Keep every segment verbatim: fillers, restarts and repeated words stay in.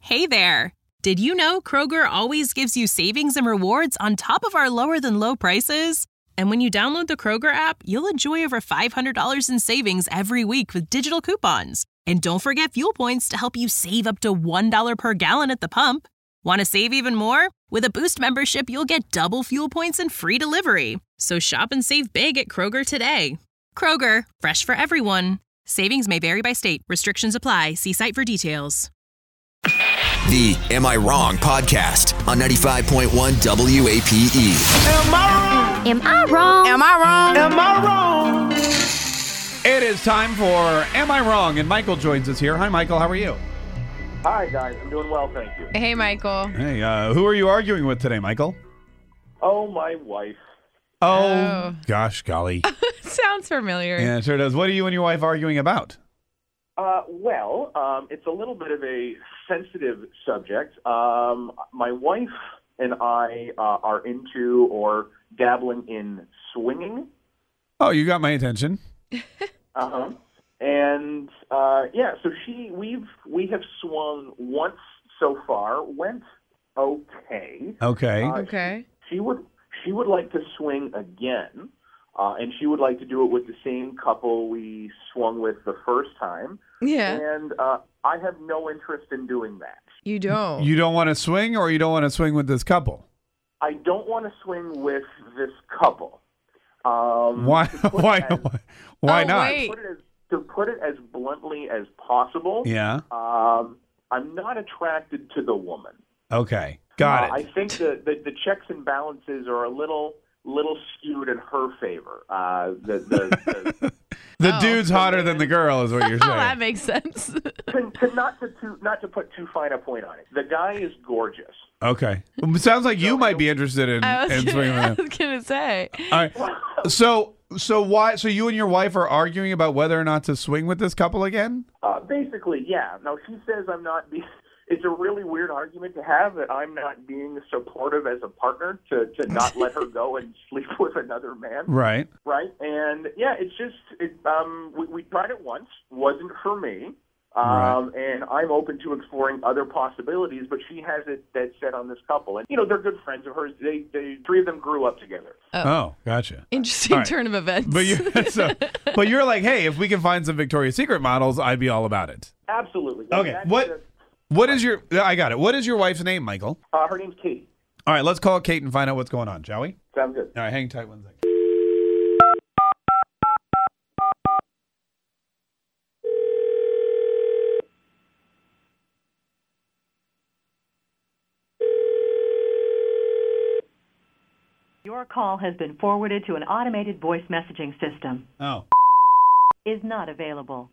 Hey there! Did you know Kroger always gives you savings and rewards on top of our lower-than-low prices? And when you download the Kroger app, you'll enjoy over five hundred dollars in savings every week with digital coupons. And don't forget fuel points to help you save up to one dollar per gallon at the pump. Want to save even more? With a Boost membership, you'll get double fuel points and free delivery. So shop and save big at Kroger today. Kroger, fresh for everyone. Savings may vary by state. Restrictions apply. See site for details. The Am I Wrong podcast on ninety-five point one W A P E. Am I wrong? Am I wrong? Am I wrong? Am I wrong? It is time for Am I Wrong? And Michael joins us here. Hi, Michael. How are you? Hi, guys. I'm doing well, thank you. Hey, Michael. Hey, uh, who are you arguing with today, Michael? Oh, my wife. Oh, Oh. gosh, golly. Sounds familiar. Yeah, it sure does. What are you and your wife arguing about? Uh, well, um, it's a little bit of a sensitive subject. Um, my wife and I uh, are into or dabbling in swinging. Oh, you got my attention. Uh-huh. And, uh, yeah, so she, we've, we have swung once so far, went okay. Okay. Uh, Okay. She would, she would like to swing again, uh, and she would like to do it with the same couple we swung with the first time. Yeah. And uh, I have no interest in doing that. You don't. You don't want to swing, or you don't want to swing with this couple? I don't want to swing with this couple. Um, Why? to put Why? it as- Why Oh, not? wait. put it as, to put it as bluntly as possible, Yeah. um, I'm not attracted to the woman. Okay. Got Uh, it. I think the, the, the checks and balances are a little little skewed in her favor. Uh, the, the, the, The Oh. dude's hotter than the girl, is what you're Oh, saying. that makes sense. to, to not to, to not to put too fine a point on it. The guy is gorgeous. Okay. Well, it sounds like you might be interested in, I was in gonna, swinging I with him. was gonna say. All right. So, so why? So you and your wife are arguing about whether or not to swing with this couple again? Uh, basically, yeah. Now she says I'm not being. It's a really weird argument to have that I'm not being supportive as a partner to, to not let her go and sleep with another man. Right. Right. And yeah, it's just it, um, we, we tried it once, wasn't for me. Um, Right. And I'm open to exploring other possibilities, but she has it dead set on this couple. And, you know, they're good friends of hers. They, they three of them grew up together. Oh, gotcha. Interesting All right. turn of events. But you, so, but you're like, hey, if we can find some Victoria's Secret models, I'd be all about it. Absolutely. Okay. That's What? just- What is your? I got it. What is your wife's name, Michael? uh, her name's Katie. All right, let's call Kate and find out what's going on, shall we? Sounds good. All right, hang tight one second. Your call has been forwarded to an automated voice messaging system. Oh. Is not available.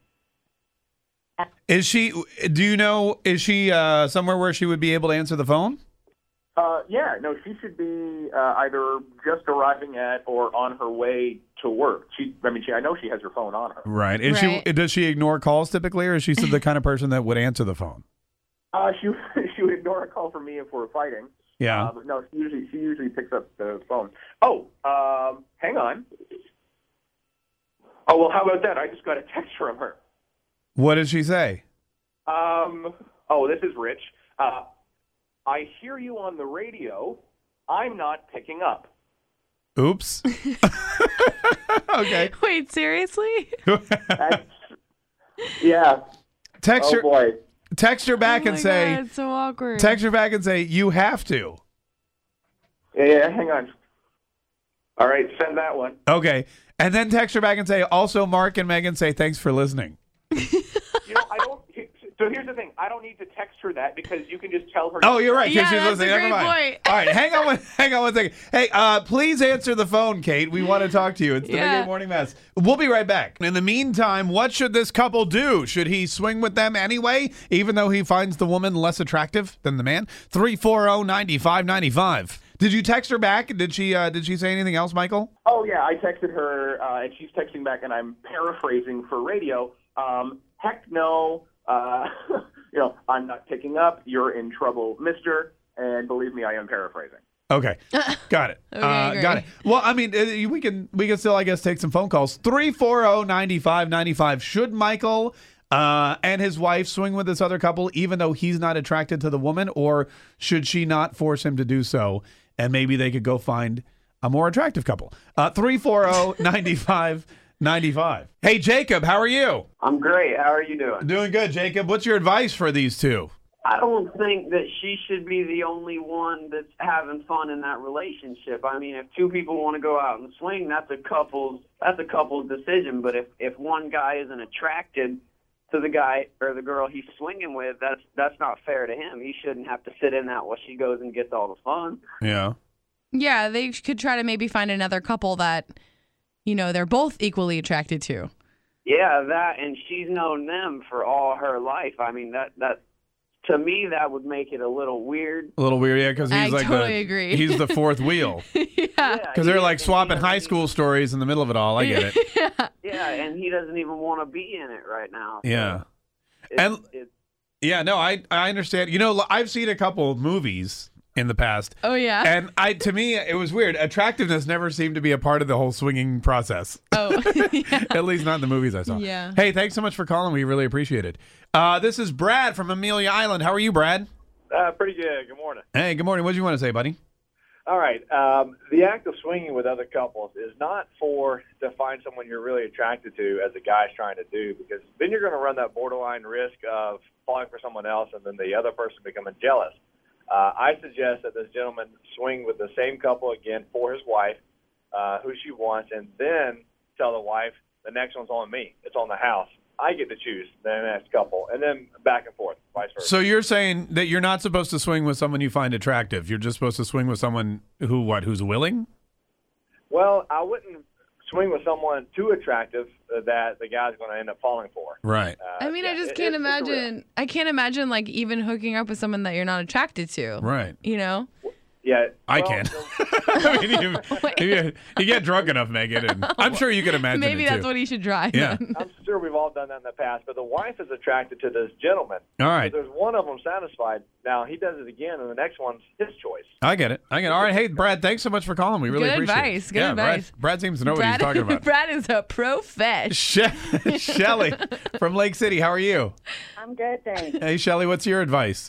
Is she? Do you know? Is she uh, somewhere where she would be able to answer the phone? Uh, yeah, no, she should be uh, either just arriving at or on her way to work. She, I mean, she, I know she has her phone on her. Right. Is Right. she? Does she ignore calls typically, or is she the kind of person that would answer the phone? Uh, she she would ignore a call from me if we're fighting. Yeah. Uh, but no, she usually she usually picks up the phone. Oh, um, hang on. Oh well, how about that? I just got a text from her. What did she say? Um, oh, this is Rich. Uh, I hear you on the radio. I'm not picking up. Oops. Okay. Wait, seriously? That's, yeah. Text Oh her. boy. Text her back Oh and my say. God, it's so awkward. Text her back and say you have to. Yeah, yeah, hang on. All right, send that one. Okay. And then text her back and say also Mark and Megan say thanks for listening. You know, I don't. So here's the thing. I don't need to text her that because you can just tell her. Oh, you're right. 'Cause Yeah, she's that's listening. a Never great mind. point. All right, hang on one. Hang on one second. Hey, uh, please answer the phone, Kate. We want to talk to you. It's the Yeah. Big A Morning Mess. We'll be right back. In the meantime, what should this couple do? Should he swing with them anyway, even though he finds the woman less attractive than the man? three four zero, nine five nine five. Did you text her back? Did she? Uh, did she say anything else, Michael? Oh yeah, I texted her, uh, and she's texting back, and I'm paraphrasing for radio. Um, heck no. Uh, you know, I'm not picking up. You're in trouble, mister. And believe me, I am paraphrasing. Okay, got it. Okay, uh, great. got it. Well, I mean, uh, we can we can still, I guess, take some phone calls. three four zero, nine five nine five. Should Michael uh, and his wife swing with this other couple even though he's not attracted to the woman, or should she not force him to do so, and maybe they could go find a more attractive couple? Uh, three four zero, nine five nine five. Hey, Jacob, how are you? I'm great. How are you doing? Doing good, Jacob. What's your advice for these two? I don't think that she should be the only one that's having fun in that relationship. I mean, if two people want to go out and swing, that's a couple's that's a couple's decision. But if, if one guy isn't attracted to the guy or the girl he's swinging with, that's that's not fair to him. He shouldn't have to sit in that while she goes and gets all the fun. Yeah. Yeah, they could try to maybe find another couple that, you know, they're both equally attracted to. Yeah, that, and she's known them for all her life. I mean, that that. To me, that would make it a little weird. A little weird, yeah, because he's I like totally the, agree. he's the fourth wheel. Yeah. Because they're like swapping high school stories in the middle of it all. I get it. Yeah. Yeah, and he doesn't even want to be in it right now. So Yeah. it's, And- it's, Yeah, no, I I understand. You know, I've seen a couple of movies in the past. Oh, yeah? And I to me, it was weird. Attractiveness never seemed to be a part of the whole swinging process. Oh, yeah. At least not in the movies I saw. Yeah. Hey, thanks so much for calling. We really appreciate it. Uh, this is Brad from Amelia Island. How are you, Brad? Uh, pretty good. Good morning. Hey, good morning. What do you want to say, buddy? All right. Um, the act of swinging with other couples is not for to find someone you're really attracted to, as a guy's trying to do, because then you're going to run that borderline risk of falling for someone else and then the other person becoming jealous. Uh, I suggest that this gentleman swing with the same couple again for his wife, uh, who she wants, and then tell the wife, the next one's on me. It's on the house. I get to choose the next couple, and then back and forth, vice versa. So you're saying that you're not supposed to swing with someone you find attractive. You're just supposed to swing with someone who what? Who's willing? Well, I wouldn't swing with someone too attractive uh, that the guy's going to end up falling for. Right. Uh, I mean, yeah, I just it- can't it's- it's a risk. imagine. I can't imagine, like, even hooking up with someone that you're not attracted to. Right. You know? Yeah, I well, can. so- I mean, you, you, you get drunk enough, Megan, and I'm sure you can imagine Maybe it, that's too. what he should try. Yeah. then. I'm sure we've all done that in the past, but the wife is attracted to this gentleman. All right. If there's one of them satisfied. Now, he does it again, and the next one's his choice. I get it. I get it. All right. Hey, Brad, thanks so much for calling. We really Good appreciate advice. it. Good yeah, advice. Brad, Brad seems to know Brad, what he's talking about. Brad is a profesh. She- Shelly from Lake City, how are you? I'm good, thanks. Hey, Shelly, what's your advice?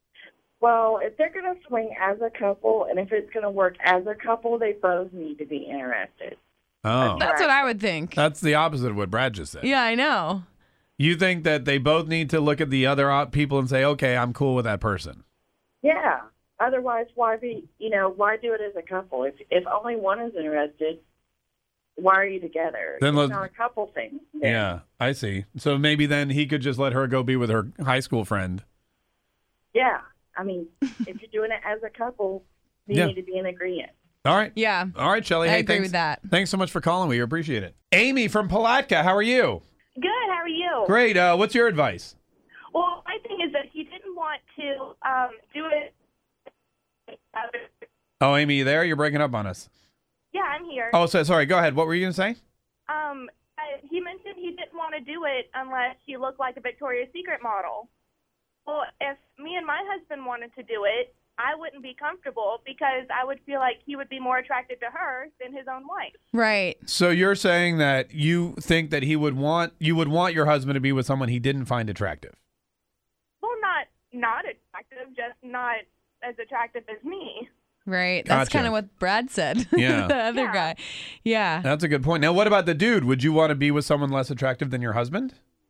Well, if they're going to swing as a couple, and if it's going to work as a couple, they both need to be interested. Oh, That's what I would think. that's the opposite of what Brad just said. Yeah, I know. You think that they both need to look at the other op- people and say, okay, I'm cool with that person. Yeah. Otherwise, why be, you know, why do it as a couple? If if only one is interested, why are you together? Then it's let- not a couple thing. Yeah, I see. So maybe then he could just let her go be with her high school friend. Yeah. I mean, if you're doing it as a couple, you Yeah. need to be in agreement. All right. Yeah. All right, Shelly. I Hey, agree thanks, with that. Thanks so much for calling. We appreciate it. Amy from Palatka, how are you? Good. How are you? Great. Uh, what's your advice? Well, my thing is that he didn't want to um, do it. Oh, Amy, you there? You're breaking up on us. Yeah, I'm here. Oh, so sorry. Go ahead. What were you going to say? Um, I, he mentioned he didn't want to do it unless she looked like a Victoria's Secret model. Well, if me and my husband wanted to do it, I wouldn't be comfortable because I would feel like he would be more attracted to her than his own wife. Right. So you're saying that you think that he would want you would want your husband to be with someone he didn't find attractive. Well, not not attractive, just not as attractive as me. Right. That's Gotcha. kind of what Brad said. Yeah. The other Yeah. guy. Yeah. That's a good point. Now, what about the dude? Would you want to be with someone less attractive than your husband?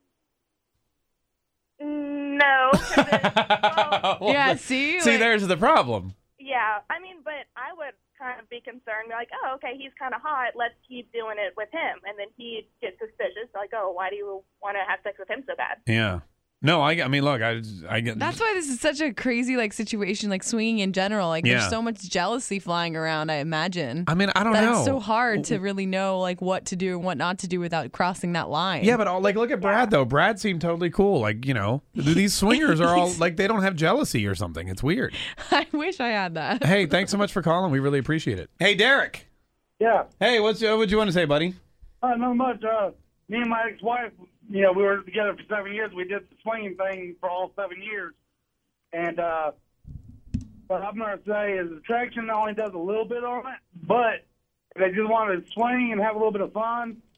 No. 'cause it- well, Well, Yeah, the- see? See, Like- there's the problem. yeah, I mean, but I would kind of be concerned, like, oh, okay, he's kind of hot. Let's keep doing it with him. And then he'd get suspicious, like, oh, why do you want to have sex with him so bad? Yeah. No, I, I mean, look, I, I get. That's why this is such a crazy like situation, like swinging in general. Like Yeah. there's so much jealousy flying around. I imagine. I mean, I don't that know. It's so hard to really know like what to do and what not to do without crossing that line. Yeah, but all, like, look at Brad though. Brad seemed totally cool. Like, you know, these swingers are all like they don't have jealousy or something. It's weird. I wish I had that. Hey, thanks so much for calling. We really appreciate it. Hey, Derek. Yeah. Hey, what's uh, what you want to say, buddy? Uh, not much. Uh, me and my ex-wife, you know, we were together for seven years. We did the swinging thing for all seven years. And uh, what I'm going to say is attraction only does a little bit on it, but if they just want to swing and have a little bit of fun,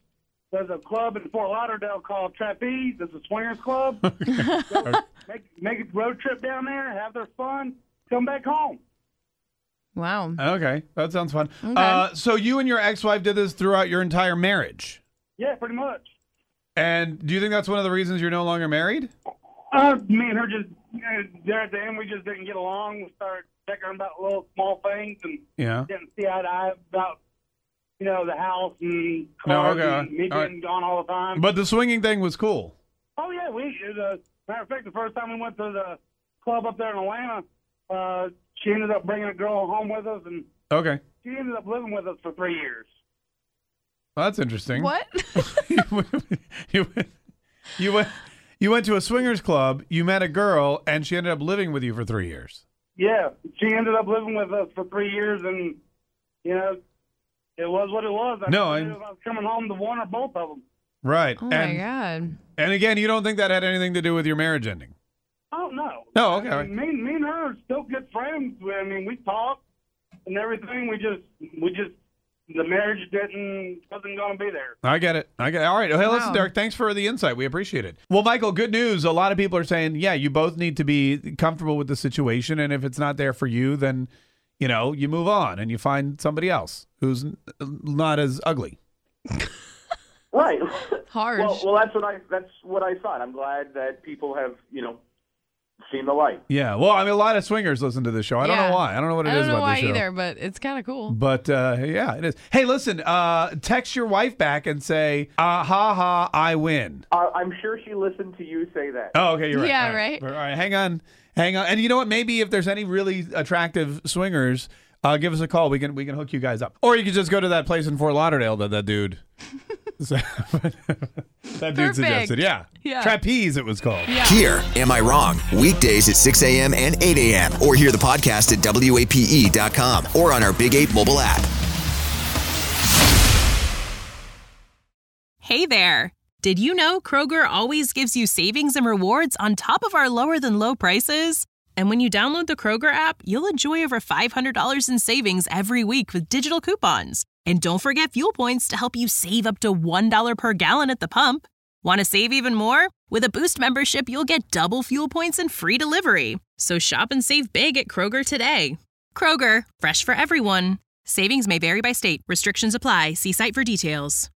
there's a club in Fort Lauderdale called Trapeze. It's a swingers club. So make, make a road trip down there, have their fun, come back home. Wow. Okay, that sounds fun. Okay. Uh, so you and your ex-wife did this throughout your entire marriage? Yeah, pretty much. And do you think that's one of the reasons you're no longer married? Uh, me and her just, uh, there at the end, we just didn't get along. We started bickering about little small things and Yeah. didn't see eye to eye about, you know, the house and No, cars okay. and me All being gone all the time. But the swinging thing was cool. Oh, yeah. We, as a matter of fact, the first time we went to the club up there in Atlanta, uh, she ended up bringing a girl home with us, and Okay. she ended up living with us for three years. Well, that's interesting. What? you, went, you, went, you went to a swingers club, you met a girl, and she ended up living with you for three years. Yeah, she ended up living with us for three years, and, you know, it was what it was. I No, knew I- if I was coming home to one or both of them. Right. Oh, and, my God. And again, you don't think that had anything to do with your marriage ending? Oh, no. No, okay. I mean, me, me and her are still good friends. I mean, we talk and everything. We just, we just, the marriage didn't, wasn't going to be there. I get it. I get it. All right. Hey, listen, Wow. Derek, thanks for the insight. We appreciate it. Well, Michael, good news. A lot of people are saying, yeah, you both need to be comfortable with the situation. And if it's not there for you, then, you know, you move on and you find somebody else who's n- not as ugly. Right. Harsh. Well, well, that's what I that's what I thought. I'm glad that people have, you know, seen the light. Yeah. Well, I mean, a lot of swingers listen to this show. I don't Yeah. know why. I don't know what it I is don't know about why this show. either, but it's kind of cool. But uh, yeah, it is. Hey, listen, uh, text your wife back and say, uh, ha ha, I win. Uh, I'm sure she listened to you say that. Oh, okay, you're right. Yeah, All right. All right, hang on. Hang on. And you know what? Maybe if there's any really attractive swingers, uh, give us a call. We can we can hook you guys up. Or you can just go to that place in Fort Lauderdale that that dude that dude suggested. Yeah. Yeah. Trapeze, it was called. Yeah. Here, Am I Wrong? Weekdays at six a.m. and eight a.m. Or hear the podcast at W A P E dot com or on our Big eight mobile app. Hey there. Did you know Kroger always gives you savings and rewards on top of our lower than low prices? And when you download the Kroger app, you'll enjoy over five hundred dollars in savings every week with digital coupons. And don't forget fuel points to help you save up to one dollar per gallon at the pump. Want to save even more? With a Boost membership, you'll get double fuel points and free delivery. So shop and save big at Kroger today. Kroger, fresh for everyone. Savings may vary by state. Restrictions apply. See site for details.